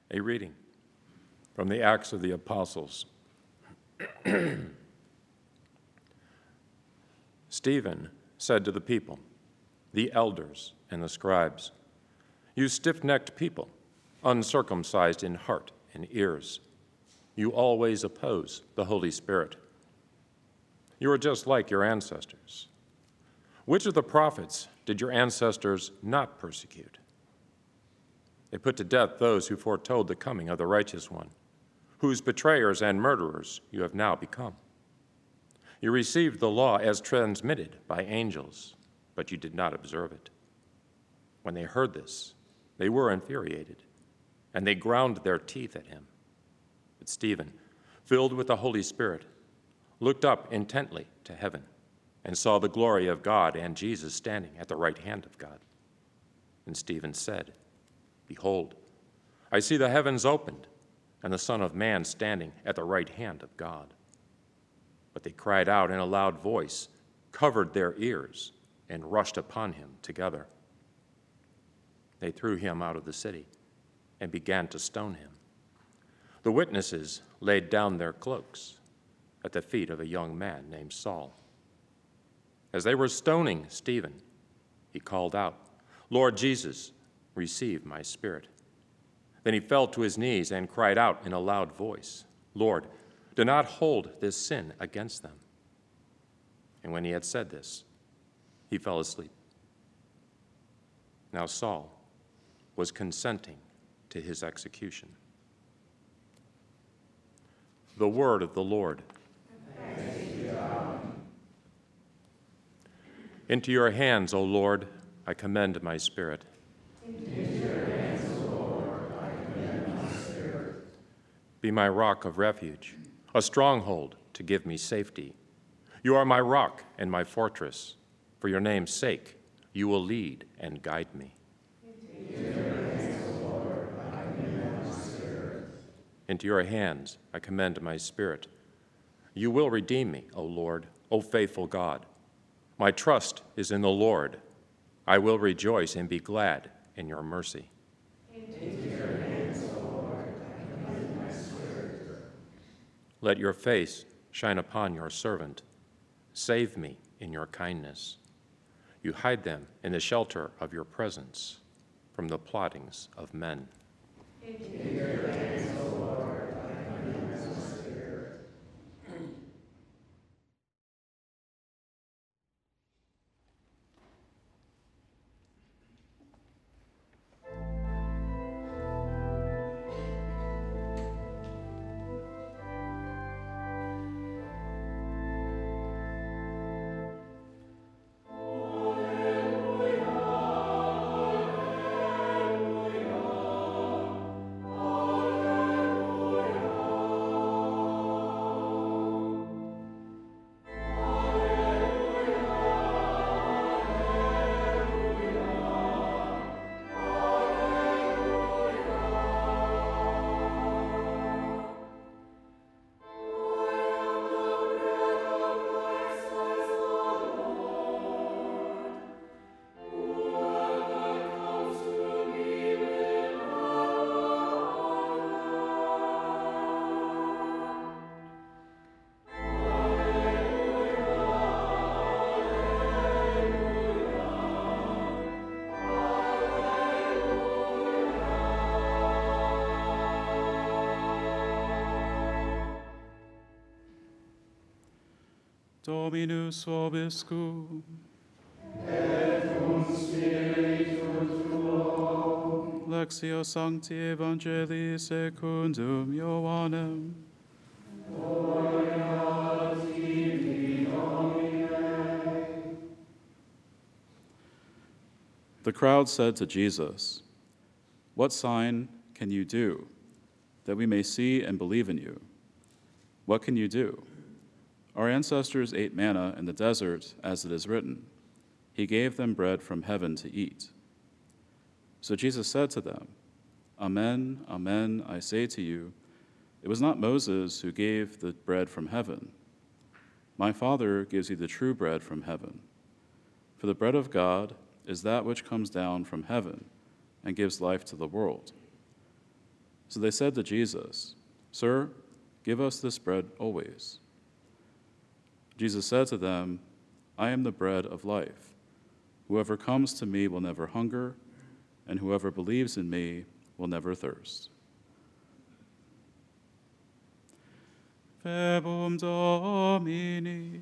A reading from the Acts of the Apostles. Stephen said to the people, the elders and the scribes, "You stiff-necked people, uncircumcised in heart and ears, you always oppose the Holy Spirit. You are just like your ancestors. Which of the prophets did your ancestors not persecute? They put to death those who foretold the coming of the righteous one, whose betrayers and murderers you have now become. You received the law as transmitted by angels, but you did not observe it." When they heard this, they were infuriated, and they ground their teeth at him. But Stephen, filled with the Holy Spirit, looked up intently to heaven and saw the glory of God and Jesus standing at the right hand of God. And Stephen said, "Behold, I see the heavens opened and the Son of Man standing at the right hand of God." But they cried out in a loud voice, covered their ears, and rushed upon him together. They threw him out of the city and began to stone him. The witnesses laid down their cloaks at the feet of a young man named Saul. As they were stoning Stephen, he called out, "Lord Jesus, receive my spirit." Then he fell to his knees and cried out in a loud voice, "Lord, do not hold this sin against them." And when he had said this, he fell asleep. Now Saul was consenting to his execution. The word of the Lord. Thanks be to God. Into your hands, O Lord, I commend my spirit. Into your hands, O Lord, I commend my spirit. Be my rock of refuge, a stronghold to give me safety. You are my rock and my fortress. For your name's sake, you will lead and guide me. Into your hands, O Lord, I commend my spirit. Into your hands I commend my spirit. You will redeem me, O Lord, O faithful God. My trust is in the Lord. I will rejoice and be glad in your mercy. Into your hands, O Lord, I commend my spirit. Let your face shine upon your servant. Save me in your kindness. You hide them in the shelter of your presence from the plottings of men. Into your hands, O Lord, I commend my spirit. Dominus vobiscum. Et cum spiritu tuo. Lectio Sancti Evangelii secundum Ioannem. Gloria tibi, Domine. The crowd said to Jesus, "What sign can you do, that we may see and believe in you? What can you do? Our ancestors ate manna in the desert, as it is written, 'He gave them bread from heaven to eat.'" So Jesus said to them, "Amen, amen, I say to you, it was not Moses who gave the bread from heaven. My Father gives you the true bread from heaven. For the bread of God is that which comes down from heaven and gives life to the world. So they said to Jesus, "Sir, give us this bread always." Jesus said to them, "I am the bread of life. Whoever comes to me will never hunger, and whoever believes in me will never thirst." Verbum Domini.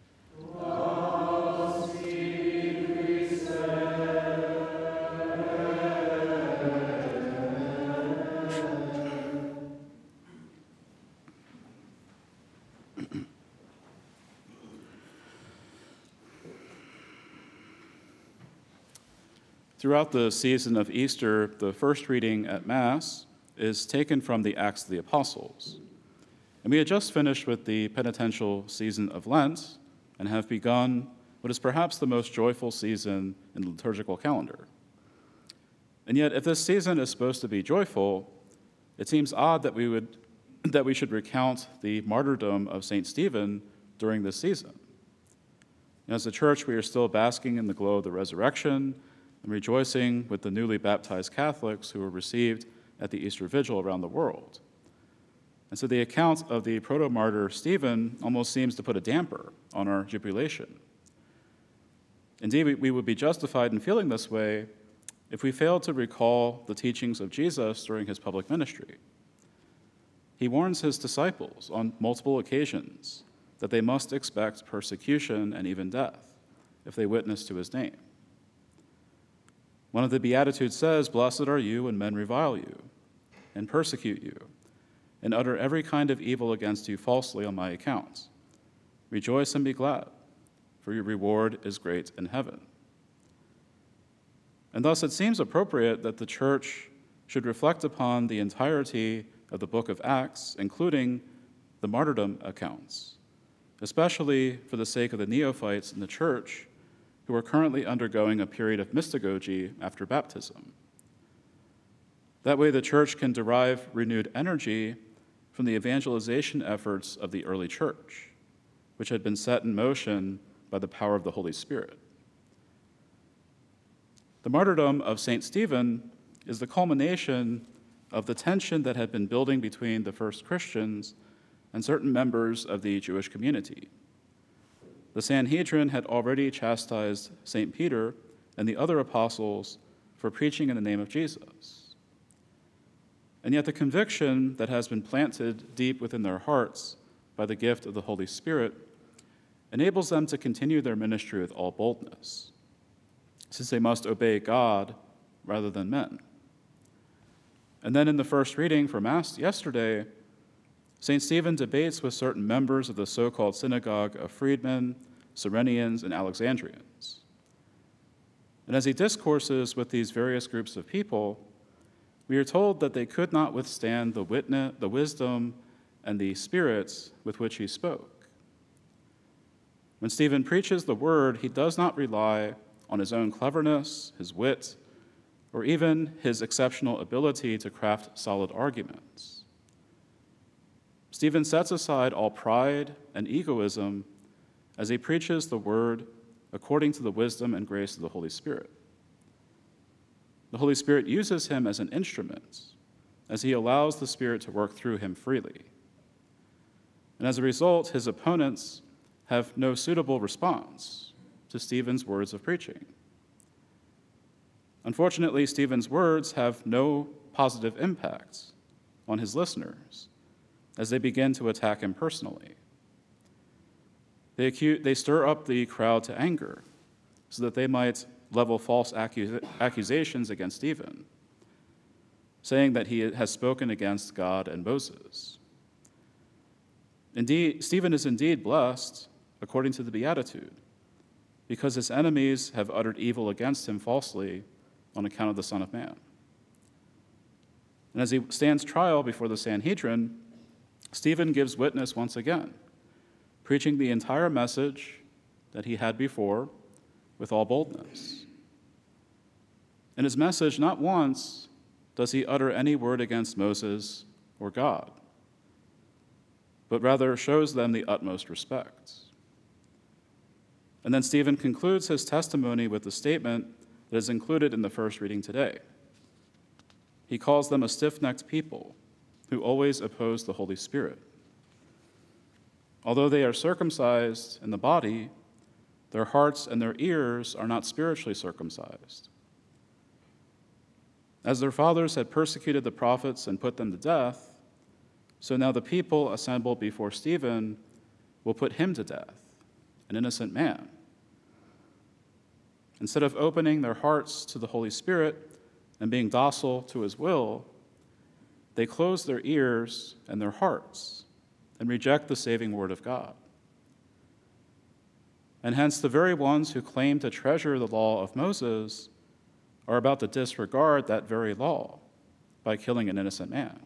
Throughout the season of Easter, the first reading at Mass is taken from the Acts of the Apostles. And we had just finished with the penitential season of Lent and have begun what is perhaps the most joyful season in the liturgical calendar. And yet, if this season is supposed to be joyful, it seems odd that we should recount the martyrdom of St. Stephen during this season. As a church, we are still basking in the glow of the resurrection and rejoicing with the newly baptized Catholics who were received at the Easter Vigil around the world. And so the account of the proto-martyr Stephen almost seems to put a damper on our jubilation. Indeed, we would be justified in feeling this way if we failed to recall the teachings of Jesus during his public ministry. He warns his disciples on multiple occasions that they must expect persecution and even death if they witness to his name. One of the Beatitudes says, "Blessed are you when men revile you and persecute you and utter every kind of evil against you falsely on my account. Rejoice and be glad, for your reward is great in heaven." And thus it seems appropriate that the Church should reflect upon the entirety of the book of Acts, including the martyrdom accounts, especially for the sake of the neophytes in the Church who are currently undergoing a period of mystagogy after baptism. That way, the Church can derive renewed energy from the evangelization efforts of the early Church, which had been set in motion by the power of the Holy Spirit. The martyrdom of St. Stephen is the culmination of the tension that had been building between the first Christians and certain members of the Jewish community. The Sanhedrin had already chastised St. Peter and the other apostles for preaching in the name of Jesus. And yet the conviction that has been planted deep within their hearts by the gift of the Holy Spirit enables them to continue their ministry with all boldness, since they must obey God rather than men. And then in the first reading for Mass yesterday, St. Stephen debates with certain members of the so-called synagogue of freedmen, Cyrenians, and Alexandrians. And as he discourses with these various groups of people, we are told that they could not withstand the wisdom and the spirits with which he spoke. When Stephen preaches the word, he does not rely on his own cleverness, his wit, or even his exceptional ability to craft solid arguments. Stephen sets aside all pride and egoism as he preaches the word according to the wisdom and grace of the Holy Spirit. The Holy Spirit uses him as an instrument as he allows the Spirit to work through him freely. And as a result, his opponents have no suitable response to Stephen's words of preaching. Unfortunately, Stephen's words have no positive impact on his listeners as they begin to attack him personally. They stir up the crowd to anger so that they might level false accusations against Stephen, saying that he has spoken against God and Moses. Indeed, Stephen is indeed blessed, according to the Beatitude, because his enemies have uttered evil against him falsely on account of the Son of Man. And as he stands trial before the Sanhedrin, Stephen gives witness once again, preaching the entire message that he had before with all boldness. In his message, not once does he utter any word against Moses or God, but rather shows them the utmost respect. And then Stephen concludes his testimony with the statement that is included in the first reading today. he calls them a stiff-necked people who always oppose the Holy Spirit. Although they are circumcised in the body, their hearts and their ears are not spiritually circumcised. As their fathers had persecuted the prophets and put them to death, so now the people assembled before Stephen will put him to death, an innocent man. Instead of opening their hearts to the Holy Spirit and being docile to his will, they close their ears and their hearts and reject the saving word of God. And hence the very ones who claim to treasure the law of Moses are about to disregard that very law by killing an innocent man.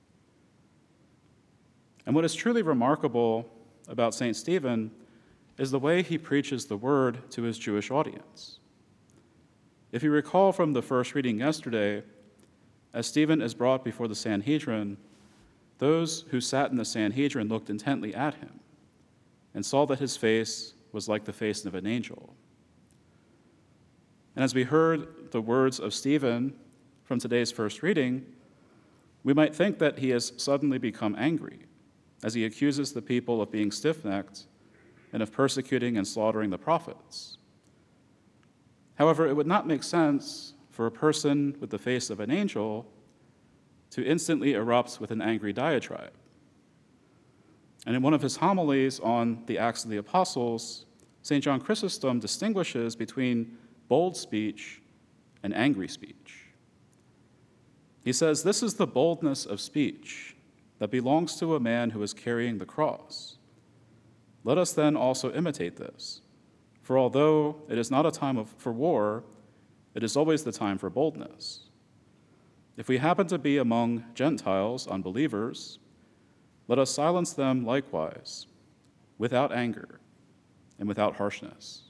And what is truly remarkable about St. Stephen is the way he preaches the word to his Jewish audience. If you recall from the first reading yesterday, as Stephen is brought before the Sanhedrin, those who sat in the Sanhedrin looked intently at him and saw that his face was like the face of an angel. And as we heard the words of Stephen from today's first reading, we might think that he has suddenly become angry as he accuses the people of being stiff-necked and of persecuting and slaughtering the prophets. However, it would not make sense for a person with the face of an angel to instantly erupt with an angry diatribe. And in one of his homilies on the Acts of the Apostles, St. John Chrysostom distinguishes between bold speech and angry speech. He says, "This is the boldness of speech that belongs to a man who is carrying the cross. Let us then also imitate this, for although it is not a time for war, it is always the time for boldness. If we happen to be among Gentiles, unbelievers, let us silence them likewise, without anger and without harshness."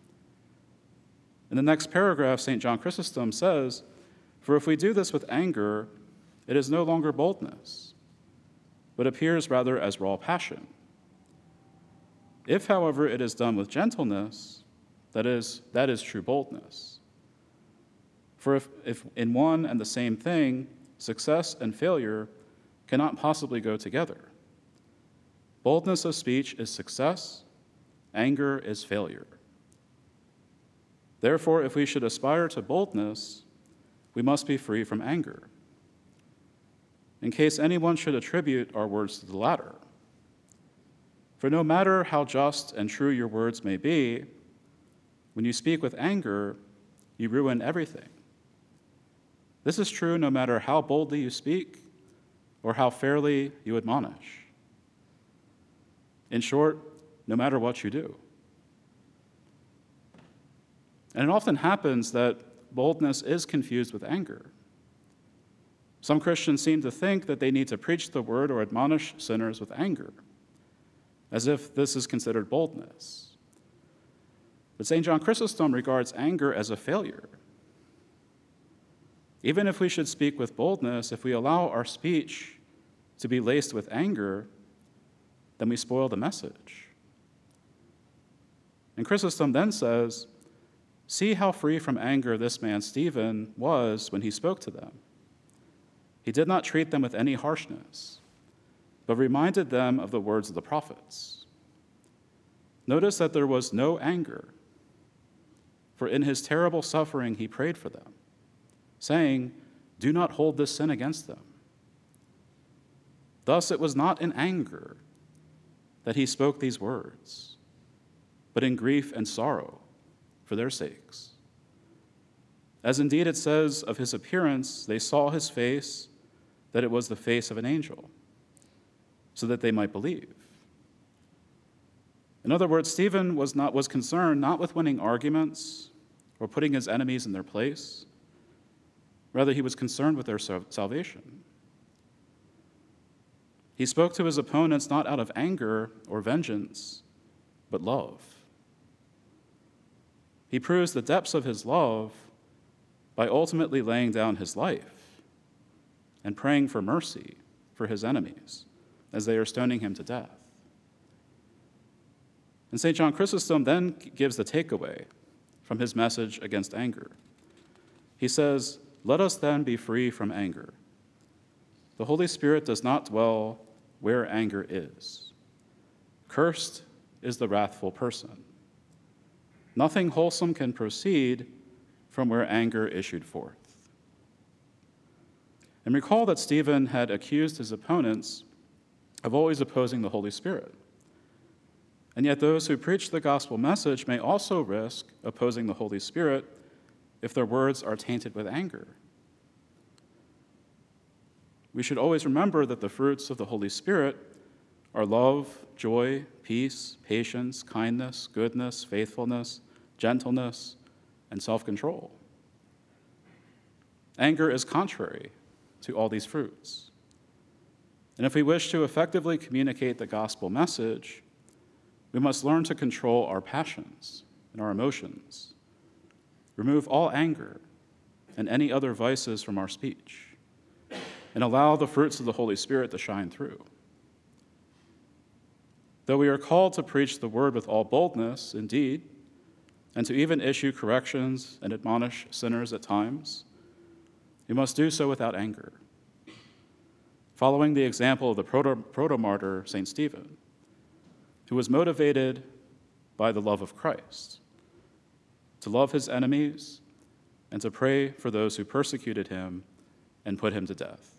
In the next paragraph, St. John Chrysostom says, "For if we do this with anger, it is no longer boldness, but appears rather as raw passion. If, however, it is done with gentleness, that is true boldness. For if in one and the same thing, success and failure cannot possibly go together. Boldness of speech is success, anger is failure. Therefore, if we should aspire to boldness, we must be free from anger. In case anyone should attribute our words to the latter. For no matter how just and true your words may be, when you speak with anger, you ruin everything. This is true no matter how boldly you speak or how fairly you admonish. In short, no matter what you do." And it often happens that boldness is confused with anger. Some Christians seem to think that they need to preach the word or admonish sinners with anger, as if this is considered boldness. But St. John Chrysostom regards anger as a failure. Even if we should speak with boldness, if we allow our speech to be laced with anger, then we spoil the message. And Chrysostom then says, "See how free from anger this man Stephen was when he spoke to them. He did not treat them with any harshness, but reminded them of the words of the prophets. Notice that there was no anger, for in his terrible suffering he prayed for them, saying, 'Do not hold this sin against them.' Thus it was not in anger that he spoke these words, but in grief and sorrow for their sakes. As indeed it says of his appearance, they saw his face, that it was the face of an angel, so that they might believe." In other words, Stephen was concerned not with winning arguments or putting his enemies in their place. Rather, he was concerned with their salvation. He spoke to his opponents not out of anger or vengeance, but love. He proves the depths of his love by ultimately laying down his life and praying for mercy for his enemies as they are stoning him to death. And St. John Chrysostom then gives the takeaway from his message against anger. He says, Let us then be free from anger. The Holy Spirit does not dwell where anger is. Cursed is the wrathful person. Nothing wholesome can proceed from where anger issued forth. And recall that Stephen had accused his opponents of always opposing the Holy Spirit. And yet those who preach the gospel message may also risk opposing the Holy Spirit if their words are tainted with anger. We should always remember that the fruits of the Holy Spirit are love, joy, peace, patience, kindness, goodness, faithfulness, gentleness, and self-control. Anger is contrary to all these fruits. And if we wish to effectively communicate the gospel message, we must learn to control our passions and our emotions, remove all anger and any other vices from our speech, and allow the fruits of the Holy Spirit to shine through. Though we are called to preach the word with all boldness, indeed, and to even issue corrections and admonish sinners at times, we must do so without anger, following the example of the proto-martyr St. Stephen, who was motivated by the love of Christ, to love his enemies and to pray for those who persecuted him and put him to death.